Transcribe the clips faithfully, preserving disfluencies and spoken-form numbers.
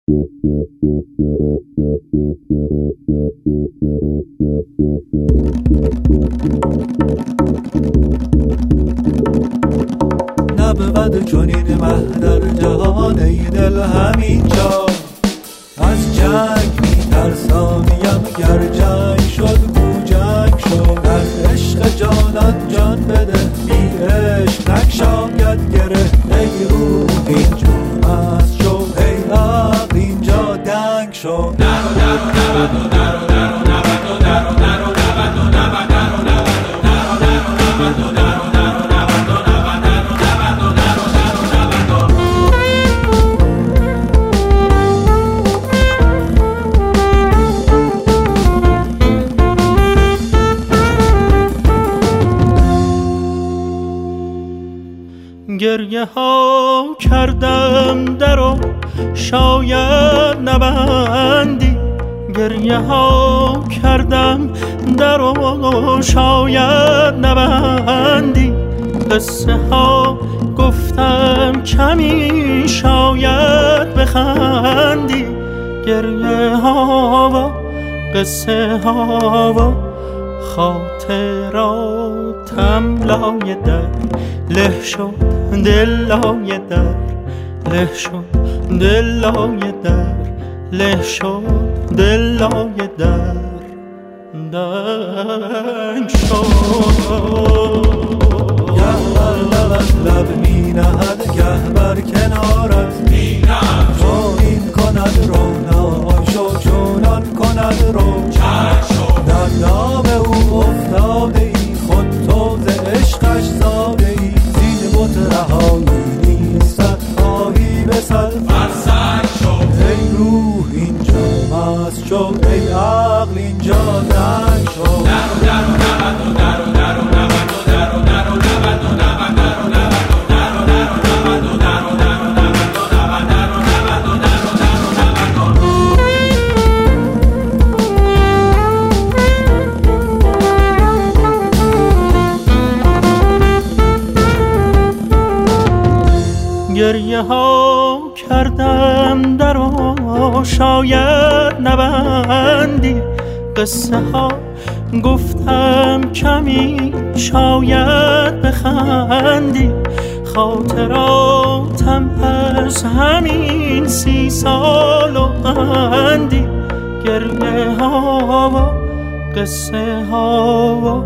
نبود چنین مه در جهان ای دل همینجا، از جنگ می‌ترسانیم گر جنگ شد گو جنگ شد. در عشق جانان جان بده، بی عشق نگشاید گره. ای روح اینجا مست شو، ای عقل اینجا دنگ شو. درو درو نبدو درو درو نبدو درو درو نبدو نبدو درو نبدو درو درو نبدو درو درو نبدو نبدو درو درو نبدو. گریه ها کردم درو شاید نبندی، گریه ها کردم درو شاید نبندی. قصه ها گفتم کمی شاید بخندی، گریه ها و قصه ها و خاطراتم لای در له شد. دل لای در له شد، دل لای در له شد، دل لای در دنگ شد. گه بر لبت لب می نهد، گه بر کنارت می نهد. چونین کند رو ناشو، چونان کند رو چنگ شو. در دام او افتاده ای، خود تو ز عشقش زاده ای. زین بت رهایی نیستت، خواهی به سر فرسنگ شو. ای روح اینجا مست شو، ای عقل اینجا دنگ شو. درو درو نبدو درو درو نبدو درو درو نبدو نبدو درو نبدو درو درو نبدو درو درو نبدو نبدو درو درو نبدو. گریه ها کردم درو شاید نبندی، قصه ها گفتم کمی شاید بخندی. خاطراتم از همین سی سال و اندی، گریه ها و قصه ها و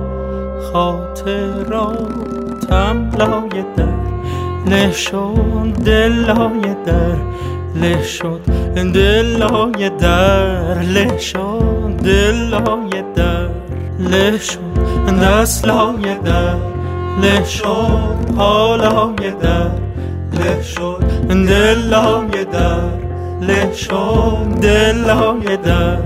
خاطراتم لای در له شد. دل لای در له شد، دل لای در له شد، دل لای در له شد. دست لای در له شد، پا لای در له شد. دل لای در له شد، دل لای در.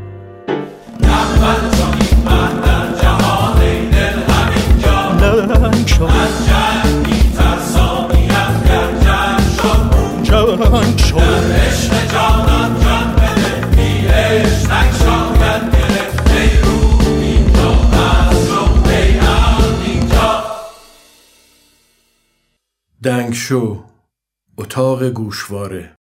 نبود چنین مه در جهان ای دل همینجا، دنگ شد. از جنگ می‌ترسانیم گر جنگ شد جنگ شد. در عشق جانان جان بده، بی عشق نگشاید گره. ای روح اینجا مست شو، ای عقل اینجا دنگ شو، اتاق گوشواره.